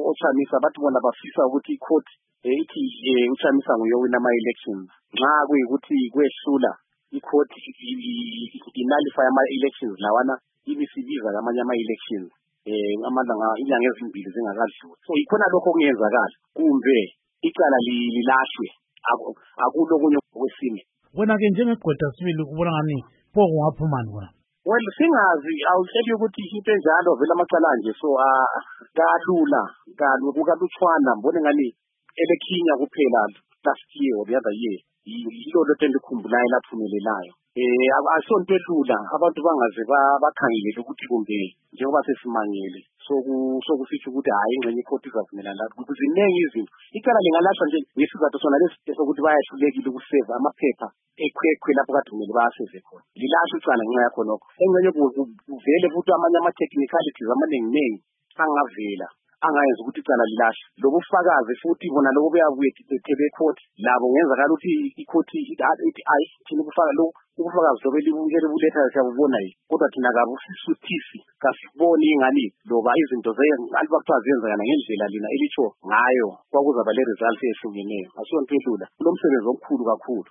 oChamisa bathi bona bafisa ukuthi icourt ithi uChamisa nguyowina ama-elections nxa kuyikuthi kwehlula icourt inalify ama-elections lawana ibisibiza amanye ama-elections inyanga ezimbili zingakadluli. So ikhona lokho okungenzakala kumbe icala lilahlwe akulokunye okwesine. Wena-ke njengegqwetha sibili ubona ngani pho kungaphumani kona? Well, singazi awutsheli ukuthi into enjalo vele amacala nje so kalula kukalutshwana mbone ngani elekhinya kuphela last year or the other year yilo lento endikhumbulayo laphumelelayo. Asonto elula abantu bangaze bakhangelele ukuthi kumbe njengoba sesimangele sokusitsho ukuthi hayi ingxenye icourt izavumelana lapho kuziningi izinto. Icala lingalahlwa nje ngesizathu sona lesi sokuthi bayahlulekile ukuseva amaphepha ekhwekhwe lapho kade kumele bayaseve khona. Lilahlwa icala ngenxa yakho nokho. Engxenye kuvele futhi amanye ama-technicalities amaningi angavela angayenza ukuthi icala lilahlwe. Lobufakazi futhi bona lobo buyabuye thebe court labo ngenzakala ukuthi icourt ithi ayi thina ubufakazi lobe libuletha siyabubona yini kodwa thina kabusisuthisi kasiboni ingani loba izinto alibakuthiwa ziyenzakana ngendlela lina elitsho ngayo kwakuzaba le results ehlukeneyo. Asonto elula kulo msebenzi omkhulu kakhulu.